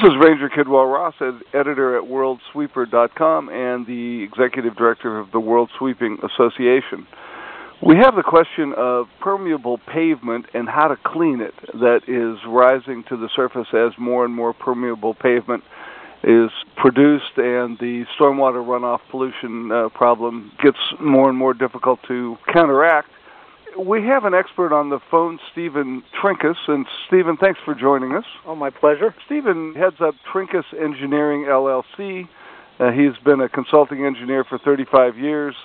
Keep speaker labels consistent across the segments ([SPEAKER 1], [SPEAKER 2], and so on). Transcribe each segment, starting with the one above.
[SPEAKER 1] is Ranger Kidwell Ross, editor at WorldSweeper.com and the executive director of the World Sweeping Association. We have the question of permeable pavement and how to clean it that is rising to the surface as more and more permeable pavement is produced and the stormwater runoff pollution problem gets more and more difficult to counteract. We have an expert on the phone, Stephen Trinkus, and Stephen, thanks for joining us.
[SPEAKER 2] Oh, my pleasure.
[SPEAKER 1] Stephen heads up Trinkus Engineering, LLC. He's been a consulting engineer for 35 years.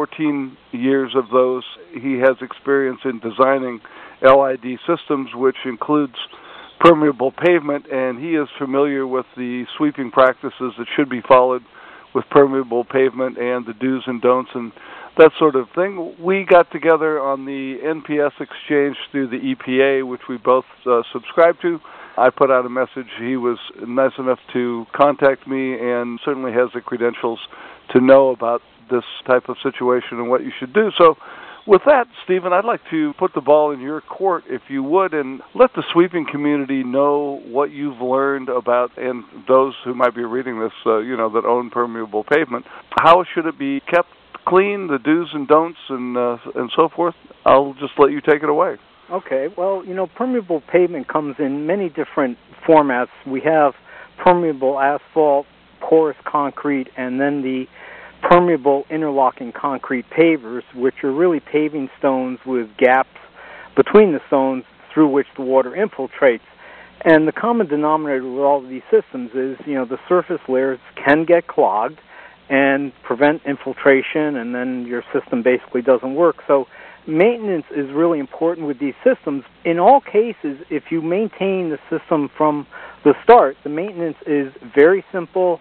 [SPEAKER 1] 14 years of those he has experience in designing LID systems, which includes permeable pavement, and he is familiar with the sweeping practices that should be followed with permeable pavement and the do's and don'ts and that sort of thing. We got together on the NPS exchange through the EPA, which we both subscribe to. I put out a message. He was nice enough to contact me and certainly has the credentials to know about this type of situation and what you should do. So with that, Stephen, I'd like to put the ball in your court, if you would, and let the sweeping community know what you've learned about, and those who might be reading this, that own permeable pavement. How should it be kept clean, the do's and don'ts, and so forth? I'll just let you take it away.
[SPEAKER 2] Okay. Well, permeable pavement comes in many different formats. We have permeable asphalt, porous concrete, and then the permeable interlocking concrete pavers, which are really paving stones with gaps between the stones through which the water infiltrates. And the common denominator with all of these systems is, the surface layers can get clogged and prevent infiltration, and then your system basically doesn't work. So maintenance is really important with these systems. In all cases, if you maintain the system from the start, the maintenance is very simple,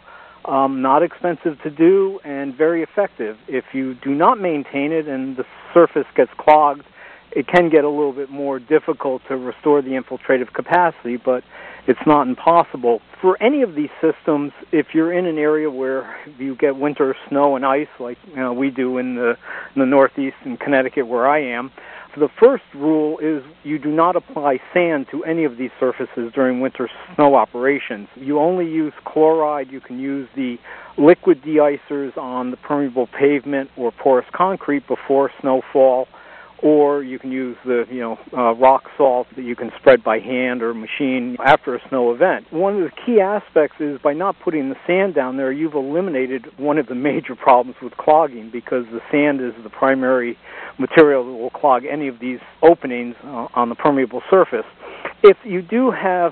[SPEAKER 2] not expensive to do, and very effective. If you do not maintain it and the surface gets clogged, it can get a little bit more difficult to restore the infiltrative capacity, but it's not impossible. For any of these systems, if you're in an area where you get winter snow and ice, like we do in the Northeast in Connecticut where I am, the first rule is you do not apply sand to any of these surfaces during winter snow operations. You only use chloride. You can use the liquid de-icers on the permeable pavement or porous concrete before snowfall, or you can use the rock salt that you can spread by hand or machine after a snow event. One of the key aspects is by not putting the sand down there, you've eliminated one of the major problems with clogging, because the sand is the primary material that will clog any of these openings on the permeable surface. If you do have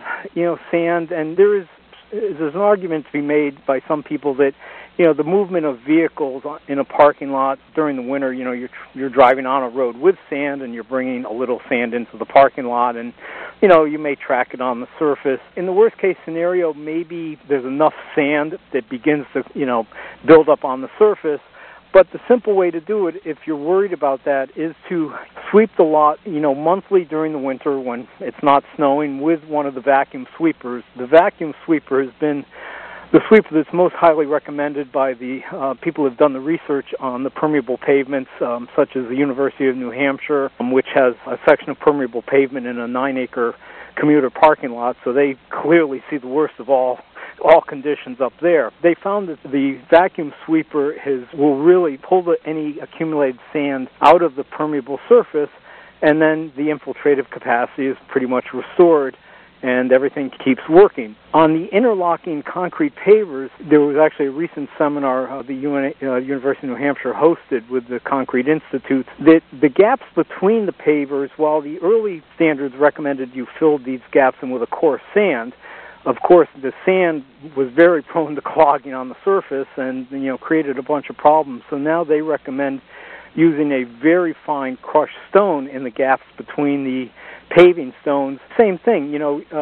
[SPEAKER 2] sand, and there's an argument to be made by some people that the movement of vehicles in a parking lot during the winter, you're driving on a road with sand and you're bringing a little sand into the parking lot, and you may track it on the surface. In the worst case scenario, maybe there's enough sand that begins to build up on the surface. But the simple way to do it, if you're worried about that, is to sweep the lot, monthly during the winter when it's not snowing with one of the vacuum sweepers. The vacuum sweeper has been the sweeper that's most highly recommended by the people who have done the research on the permeable pavements, such as the University of New Hampshire, which has a section of permeable pavement in a 9-acre commuter parking lot, so they clearly see the worst of all conditions up there. They found that the vacuum sweeper will really pull any accumulated sand out of the permeable surface, and then the infiltrative capacity is pretty much restored, and everything keeps working. On the interlocking concrete pavers, there was actually a recent seminar the University of New Hampshire hosted with the Concrete Institute, that the gaps between the pavers, while the early standards recommended you fill these gaps in with a coarse sand, of course, the sand was very prone to clogging on the surface and, created a bunch of problems. So now they recommend using a very fine crushed stone in the gaps between the paving stones. Same thing,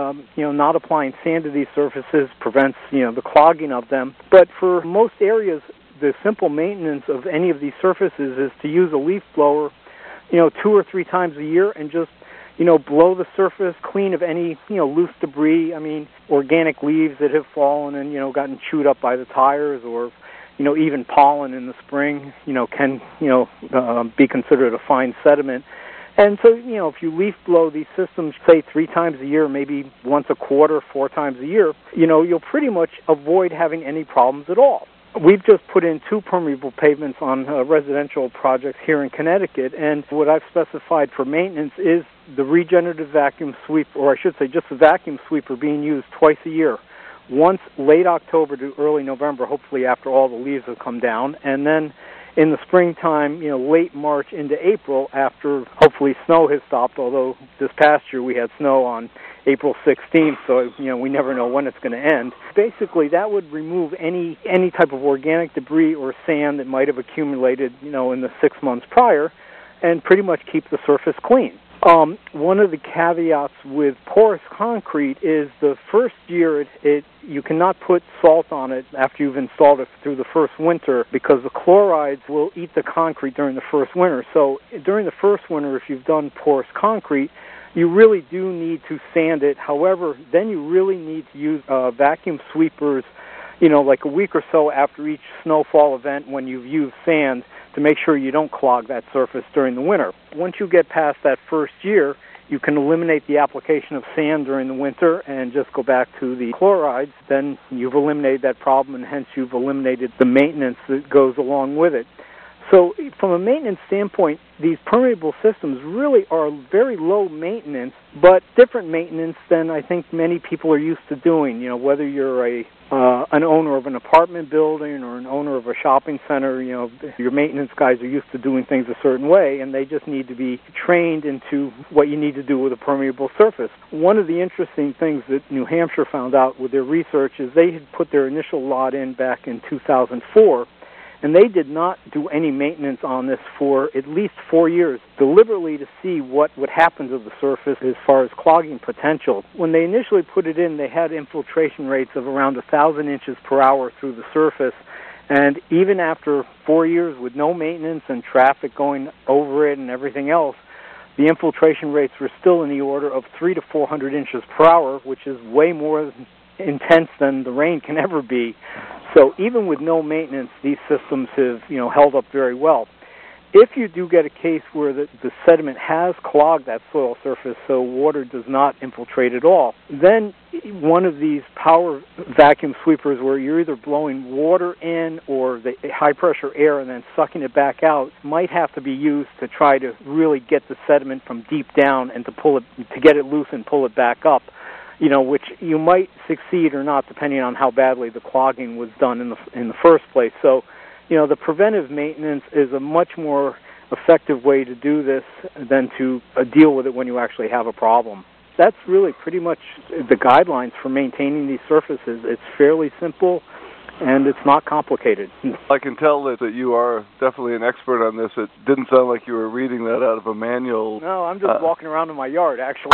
[SPEAKER 2] not applying sand to these surfaces prevents, the clogging of them. But for most areas, the simple maintenance of any of these surfaces is to use a leaf blower, 2 or 3 times a year, and just blow the surface clean of any, loose debris. Organic leaves that have fallen and, gotten chewed up by the tires, or, even pollen in the spring, can, be considered a fine sediment. And so, if you leaf blow these systems, say 3 times a year, maybe once a quarter, 4 times a year, you'll pretty much avoid having any problems at all. We've just put in 2 permeable pavements on residential projects here in Connecticut, and what I've specified for maintenance is the regenerative vacuum sweep, or I should say just the vacuum sweeper being used twice a year. Once late October to early November, hopefully after all the leaves have come down, and then in the springtime, late March into April, after hopefully snow has stopped, although this past year we had snow on April 16th, so we never know when it's going to end. Basically, that would remove any type of organic debris or sand that might have accumulated, in the 6 months prior, and pretty much keep the surface clean. One of the caveats with porous concrete is the first year you cannot put salt on it after you've installed it through the first winter, because the chlorides will eat the concrete during the first winter. So during the first winter, if you've done porous concrete, you really do need to sand it. However, then you really need to use vacuum sweepers, like a week or so after each snowfall event when you've used sand, to make sure you don't clog that surface during the winter. Once you get past that first year, you can eliminate the application of sand during the winter and just go back to the chlorides. Then you've eliminated that problem, and hence you've eliminated the maintenance that goes along with it. So from a maintenance standpoint, these permeable systems really are very low maintenance, but different maintenance than I think many people are used to doing. Whether you're an owner of an apartment building or an owner of a shopping center, your maintenance guys are used to doing things a certain way, and they just need to be trained into what you need to do with a permeable surface. One of the interesting things that New Hampshire found out with their research is they had put their initial lot in back in 2004, and they did not do any maintenance on this for at least 4 years, deliberately to see what would happen to the surface as far as clogging potential. When they initially put it in, they had infiltration rates of around 1,000 inches per hour through the surface, and even after 4 years with no maintenance and traffic going over it and everything else, the infiltration rates were still in the order of 300 to 400 inches per hour, which is way more intense than the rain can ever be. So even with no maintenance, these systems have, held up very well. If you do get a case where the sediment has clogged that soil surface so water does not infiltrate at all, then one of these power vacuum sweepers where you're either blowing water in or the high-pressure air and then sucking it back out might have to be used to try to really get the sediment from deep down and to get it loose and pull it back up. Which you might succeed or not, depending on how badly the clogging was done in the first place. So, the preventive maintenance is a much more effective way to do this than to deal with it when you actually have a problem. That's really pretty much the guidelines for maintaining these surfaces. It's fairly simple, and it's not complicated.
[SPEAKER 1] I can tell that you are definitely an expert on this. It didn't sound like you were reading that out of a manual.
[SPEAKER 2] No, I'm just walking around in my yard, actually.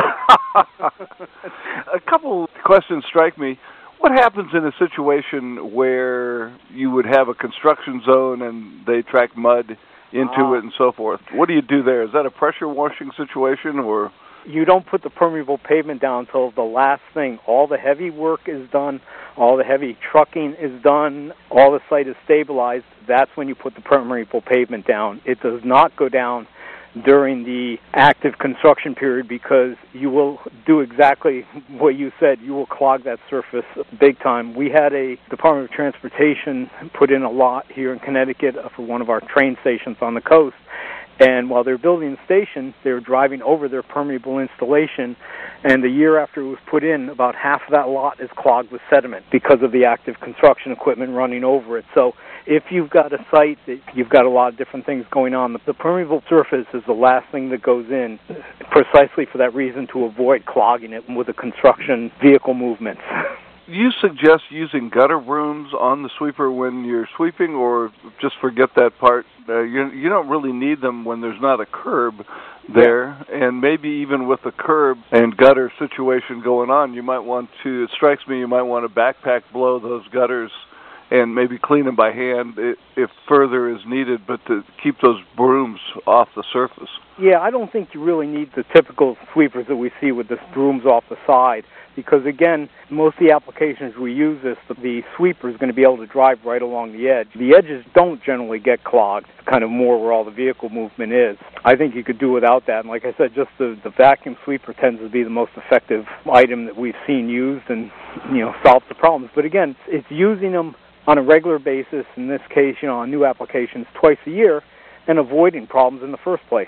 [SPEAKER 1] A couple questions strike me. What happens in a situation where you would have a construction zone and they track mud into it and so forth? What do you do there? Is that a pressure washing situation, or?
[SPEAKER 2] You don't put the permeable pavement down until the last thing. All the heavy work is done, all the heavy trucking is done, all the site is stabilized. That's when you put the permeable pavement down. It does not go down during the active construction period, because you will do exactly what you said. You will clog that surface big time. We had a Department of Transportation put in a lot here in Connecticut for one of our train stations on the coast. And while they were building the station, they were driving over their permeable installation, and the year after it was put in, about half of that lot is clogged with sediment because of the active construction equipment running over it. So if you've got a site that you've got a lot of different things going on, the permeable surface is the last thing that goes in, precisely for that reason, to avoid clogging it with the construction vehicle movements.
[SPEAKER 1] You suggest using gutter brooms on the sweeper when you're sweeping, or just forget that part? You don't really need them when there's not a curb there, and maybe even with the curb and gutter situation going on, you might want to, it strikes me, you might want to backpack blow those gutters and maybe clean them by hand if further is needed, but to keep those brooms off the surface.
[SPEAKER 2] Yeah, I don't think you really need the typical sweepers that we see with the brooms off the side, because again, most of the applications we use this, the sweeper is going to be able to drive right along the edge. The edges don't generally get clogged, kind of more where all the vehicle movement is. I think you could do without that, and like I said, just the vacuum sweeper tends to be the most effective item that we've seen used and, solves the problems. But again, it's using them on a regular basis, in this case, on new applications twice a year, and avoiding problems in the first place.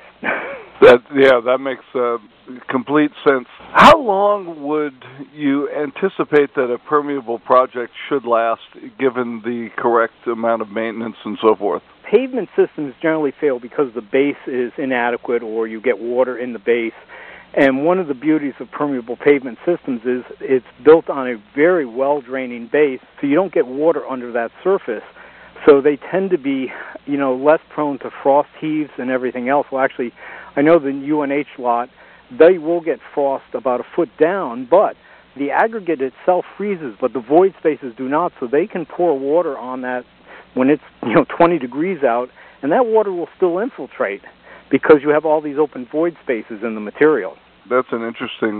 [SPEAKER 1] That makes complete sense. How long would you anticipate that a permeable project should last, given the correct amount of maintenance and so forth?
[SPEAKER 2] Pavement systems generally fail because the base is inadequate or you get water in the base. And one of the beauties of permeable pavement systems is it's built on a very well-draining base, so you don't get water under that surface. So they tend to be, less prone to frost heaves and everything else. Well, actually, I know the UNH lot, they will get frost about a foot down, but the aggregate itself freezes, but the void spaces do not, so they can pour water on that when it's, 20 degrees out, and that water will still infiltrate because you have all these open void spaces in the material.
[SPEAKER 1] That's an interesting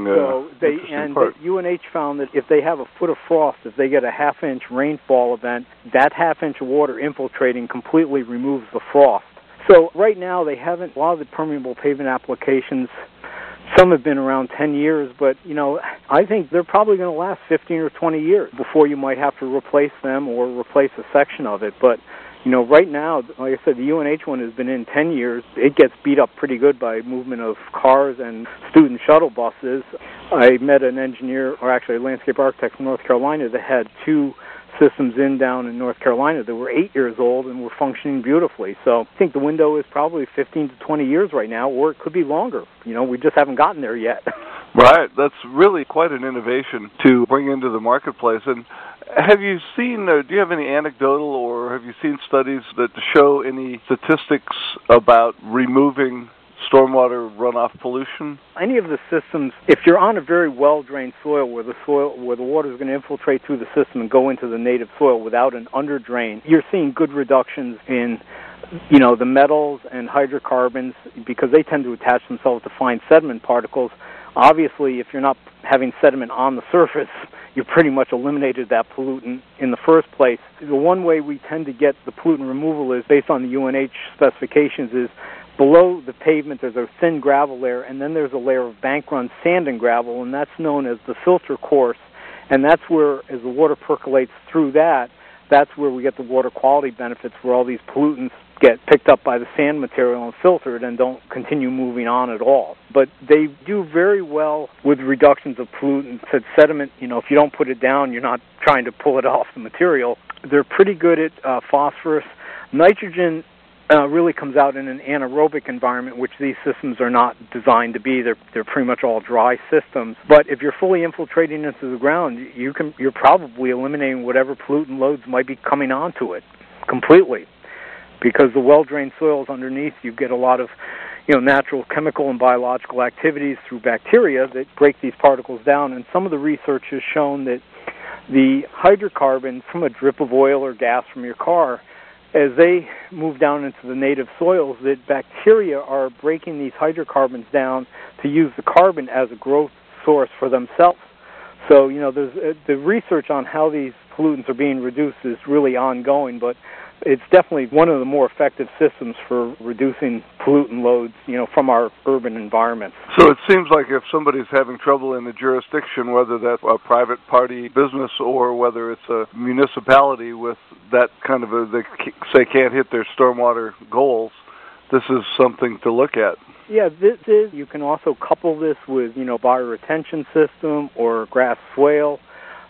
[SPEAKER 2] part. UNH found that if they have a foot of frost, if they get a half-inch rainfall event, that half-inch of water infiltrating completely removes the frost. So right now a lot of the permeable pavement applications, some have been around 10 years, but, I think they're probably going to last 15 or 20 years before you might have to replace them or replace a section of it. But right now, like I said, the UNH one has been in 10 years. It gets beat up pretty good by movement of cars and student shuttle buses. I met an engineer, or actually a landscape architect from North Carolina that had two systems down in North Carolina that were 8 years old and were functioning beautifully. So I think the window is probably 15 to 20 years right now, or it could be longer. We just haven't gotten there yet.
[SPEAKER 1] Right. That's really quite an innovation to bring into the marketplace. And have you seen, do you have any anecdotal or have you seen studies that show any statistics about removing stormwater runoff pollution?
[SPEAKER 2] Any of the systems, if you're on a very well-drained soil where the water is going to infiltrate through the system and go into the native soil without an underdrain, you're seeing good reductions in the metals and hydrocarbons because they tend to attach themselves to fine sediment particles. Obviously, if you're not having sediment on the surface, you pretty much eliminated that pollutant in the first place. The one way we tend to get the pollutant removal is based on the UNH specifications is below the pavement there's a thin gravel layer, and then there's a layer of bank-run sand and gravel, and that's known as the filter course. And that's where, as the water percolates through that's where we get the water quality benefits, where all these pollutants get picked up by the sand material and filtered and don't continue moving on at all. But they do very well with reductions of pollutants. Said sediment, if you don't put it down, you're not trying to pull it off the material. They're pretty good at phosphorus. Nitrogen really comes out in an anaerobic environment, which these systems are not designed to be. They're pretty much all dry systems. But if you're fully infiltrating into the ground, you're probably eliminating whatever pollutant loads might be coming onto it completely. Because the well-drained soils underneath, you get a lot of, natural chemical and biological activities through bacteria that break these particles down. And some of the research has shown that the hydrocarbons from a drip of oil or gas from your car, as they move down into the native soils, that bacteria are breaking these hydrocarbons down to use the carbon as a growth source for themselves. So, there's the research on how these pollutants are being reduced is really ongoing, but it's definitely one of the more effective systems for reducing pollutant loads, from our urban environments.
[SPEAKER 1] So it seems like if somebody's having trouble in a jurisdiction, whether that's a private party business or whether it's a municipality with that kind of they say can't hit their stormwater goals, this is something to look at.
[SPEAKER 2] Yeah, you can also couple this with, bioretention system or grass swale.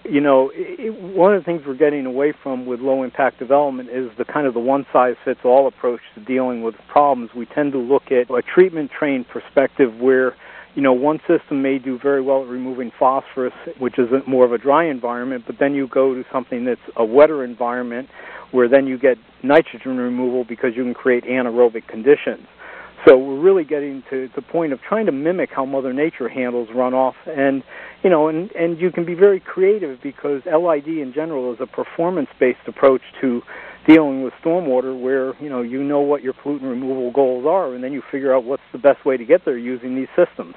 [SPEAKER 2] One of the things we're getting away from with low-impact development is the kind of the one-size-fits-all approach to dealing with problems. We tend to look at a treatment-trained perspective where, one system may do very well at removing phosphorus, which is more of a dry environment, but then you go to something that's a wetter environment where then you get nitrogen removal because you can create anaerobic conditions. So we're really getting to the point of trying to mimic how Mother Nature handles runoff, and and you can be very creative because LID in general is a performance-based approach to dealing with stormwater, where you know what your pollutant removal goals are, and then you figure out what's the best way to get there using these systems.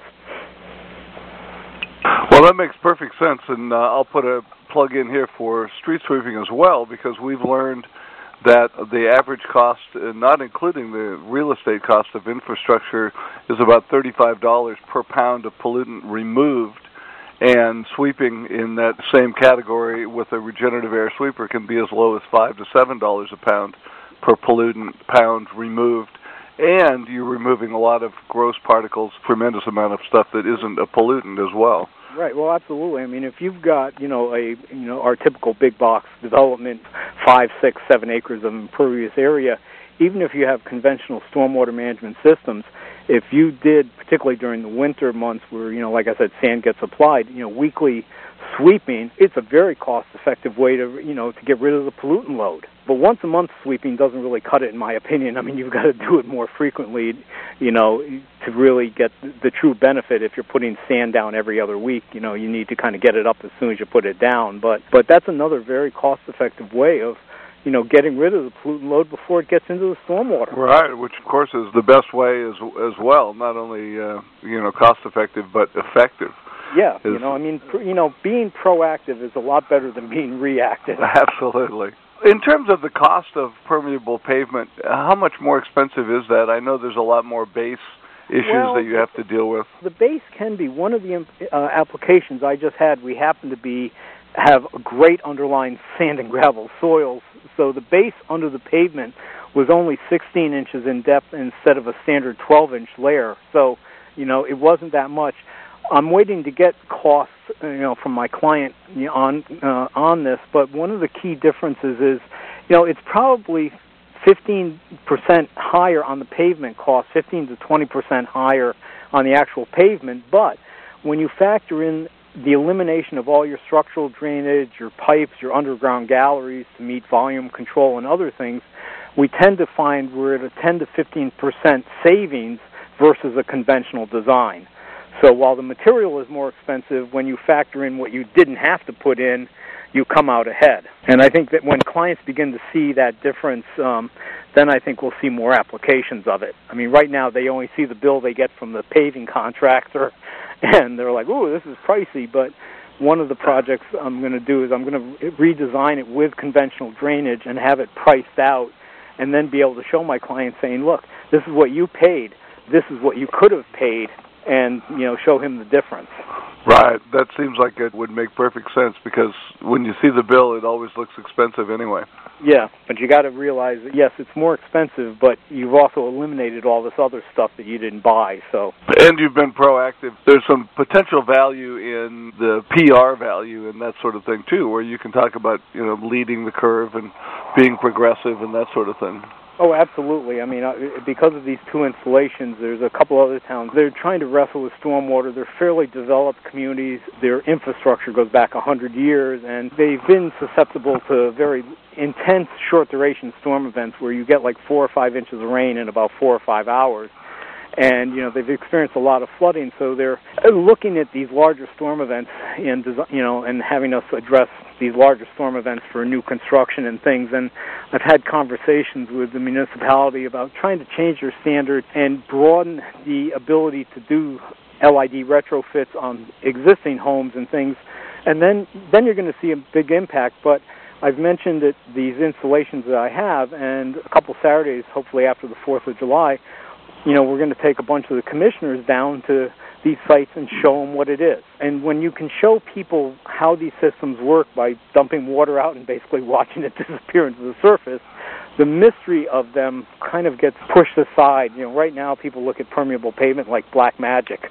[SPEAKER 1] Well, that makes perfect sense, and I'll put a plug in here for street sweeping as well, because we've learned that the average cost, not including the real estate cost of infrastructure, is about $35 per pound of pollutant removed, and sweeping in that same category with a regenerative air sweeper can be as low as $5 to $7 a pound per pollutant pound removed, and you're removing a lot of gross particles, tremendous amount of stuff that isn't a pollutant as well.
[SPEAKER 2] Right. Well, absolutely. I mean, if you've got our typical big box development, 5, 6, 7 acres of impervious area, even if you have conventional stormwater management systems, if you did, particularly during the winter months where like I said, sand gets applied, weekly sweeping, it's a very cost-effective way to get rid of the pollutant load. But once a month sweeping doesn't really cut it, in my opinion. I mean, you've got to do it more frequently, to really get the true benefit. If you're putting sand down every other week, you need to kind of get it up as soon as you put it down. But that's another very cost-effective way of getting rid of the pollutant load before it gets into the stormwater.
[SPEAKER 1] Right, which of course is the best way as well. Not only cost-effective, but effective.
[SPEAKER 2] Yeah, being proactive is a lot better than being reactive.
[SPEAKER 1] Absolutely. In terms of the cost of permeable pavement, how much more expensive is that? I know there's a lot more base issues that you have to deal with.
[SPEAKER 2] The base can be one of the applications I just had. We happen to have a great underlying sand and gravel soils, so the base under the pavement was only 16 inches in depth instead of a standard 12-inch layer. So, it wasn't that much. I'm waiting to get costs, from my client on this, but one of the key differences is, it's probably 15% higher on the pavement cost, 15 to 20% higher on the actual pavement, but when you factor in the elimination of all your structural drainage, your pipes, your underground galleries to meet volume control and other things, we tend to find we're at a 10 to 15% savings versus a conventional design. So while the material is more expensive, when you factor in what you didn't have to put in, you come out ahead. And I think that when clients begin to see that difference, then I think we'll see more applications of it. I mean, right now they only see the bill they get from the paving contractor, and they're like, "Ooh, this is pricey." But one of the projects I'm going to do is I'm going to redesign it with conventional drainage and have it priced out, and then be able to show my clients saying, "Look, this is what you paid. This is what you could have paid," and show him the difference.
[SPEAKER 1] Right. That seems like it would make perfect sense, because when you see the bill, it always looks expensive anyway.
[SPEAKER 2] Yeah, but you got to realize that, yes, it's more expensive, but you've also eliminated all this other stuff that you didn't buy. So. And
[SPEAKER 1] you've been proactive. There's some potential value in the PR value and that sort of thing too, where you can talk about leading the curve and being progressive and that sort of thing.
[SPEAKER 2] Oh, absolutely. I mean, because of these two installations, there's a couple other towns. They're trying to wrestle with stormwater. They're fairly developed communities. Their infrastructure goes back 100 years, and they've been susceptible to very intense short-duration storm events where you get like 4 or 5 inches of rain in about 4 or 5 hours. And, they've experienced a lot of flooding, so they're looking at these larger storm events and, and having us address these larger storm events for new construction and things. And I've had conversations with the municipality about trying to change their standards and broaden the ability to do LID retrofits on existing homes and things. And then you're going to see a big impact. But I've mentioned that these installations that I have, and a couple Saturdays, hopefully after the 4th of July, we're going to take a bunch of the commissioners down to these sites and show them what it is. And when you can show people how these systems work by dumping water out and basically watching it disappear into the surface, the mystery of them kind of gets pushed aside. Right now people look at permeable pavement like black magic,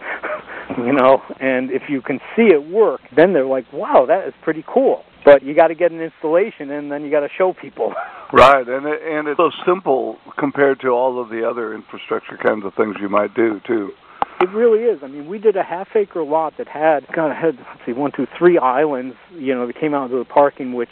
[SPEAKER 2] and if you can see it work, then they're like, wow, that is pretty cool. But you got to get an installation, and then you got to show people.
[SPEAKER 1] Right, and it's so simple compared to all of the other infrastructure kinds of things you might do, too.
[SPEAKER 2] It really is. I mean, we did a half-acre lot that had, let's see, 1, 2, 3 islands, that came out into the parking, which,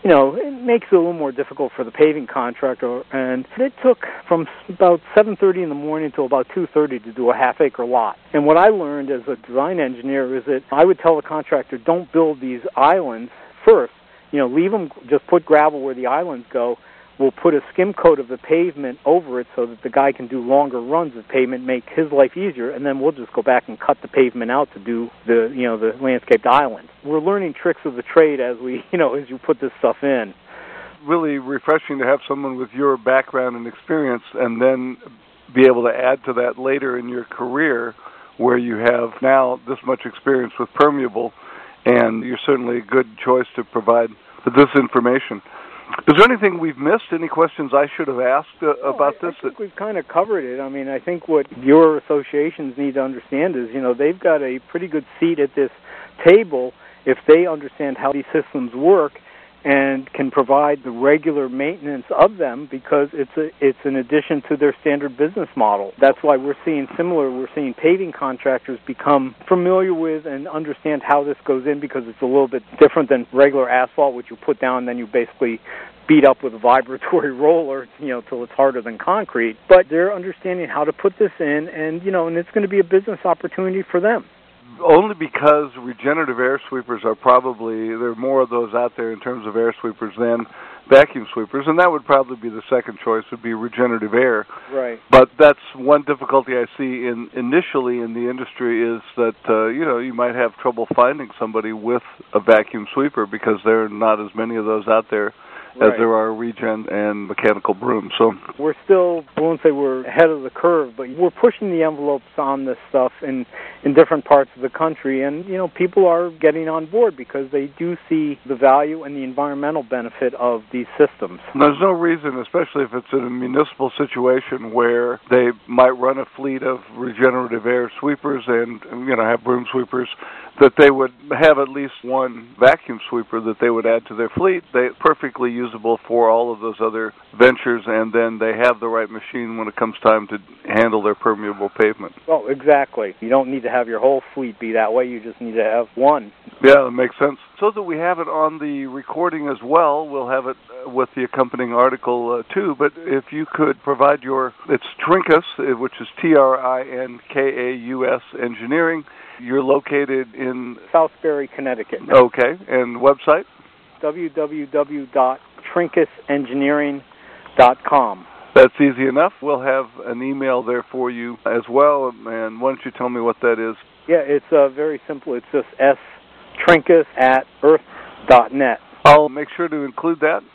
[SPEAKER 2] it makes it a little more difficult for the paving contractor. And it took from about 7:30 in the morning till about 2:30 to do a half-acre lot. And what I learned as a design engineer is that I would tell the contractor, don't build these islands first. Leave them, just put gravel where the islands go. We'll put a skim coat of the pavement over it so that the guy can do longer runs of pavement, make his life easier, and then we'll just go back and cut the pavement out to do the landscaped island. We're learning tricks of the trade as as you put this stuff in.
[SPEAKER 1] Really refreshing to have someone with your background and experience and then be able to add to that later in your career where you have now this much experience with permeable, and you're certainly a good choice to provide this information. Is there anything we've missed? Any questions I should have asked about this?
[SPEAKER 2] I think we've kind of covered it. I mean, I think what your associations need to understand is, they've got a pretty good seat at this table if they understand how these systems work and can provide the regular maintenance of them, because it's an addition to their standard business model. That's why we're seeing paving contractors become familiar with and understand how this goes in, because it's a little bit different than regular asphalt, which you put down and then you basically beat up with a vibratory roller, till it's harder than concrete. But they're understanding how to put this in, and it's going to be a business opportunity for them.
[SPEAKER 1] Only because regenerative air sweepers there are more of those out there in terms of air sweepers than vacuum sweepers, and that would probably be the second choice, would be regenerative air.
[SPEAKER 2] Right.
[SPEAKER 1] But that's one difficulty I see initially in the industry is that, you might have trouble finding somebody with a vacuum sweeper because there are not as many of those out there as there are regen and mechanical brooms. So
[SPEAKER 2] we're still, I won't say we're ahead of the curve, but we're pushing the envelopes on this stuff in different parts of the country, and people are getting on board because they do see the value and the environmental benefit of these systems.
[SPEAKER 1] There's no reason, especially if it's in a municipal situation where they might run a fleet of regenerative air sweepers and have broom sweepers, that they would have at least one vacuum sweeper that they would add to their fleet. They're perfectly usable for all of those other ventures, and then they have the right machine when it comes time to handle their permeable pavement.
[SPEAKER 2] Oh, exactly. You don't need to have your whole fleet be that way. You just need to have one.
[SPEAKER 1] Yeah, that makes sense. So that we have it on the recording as well, we'll have it with the accompanying article too, but if you could provide it's Trinkaus, which is Trinkaus Engineering. You're located in
[SPEAKER 2] Southbury, Connecticut.
[SPEAKER 1] Okay, and website?
[SPEAKER 2] www.trinkusengineering.com.
[SPEAKER 1] That's easy enough. We'll have an email there for you as well, and why don't you tell me what that is?
[SPEAKER 2] Yeah, it's very simple. It's just strinkus@earth.net.
[SPEAKER 1] I'll make sure to include that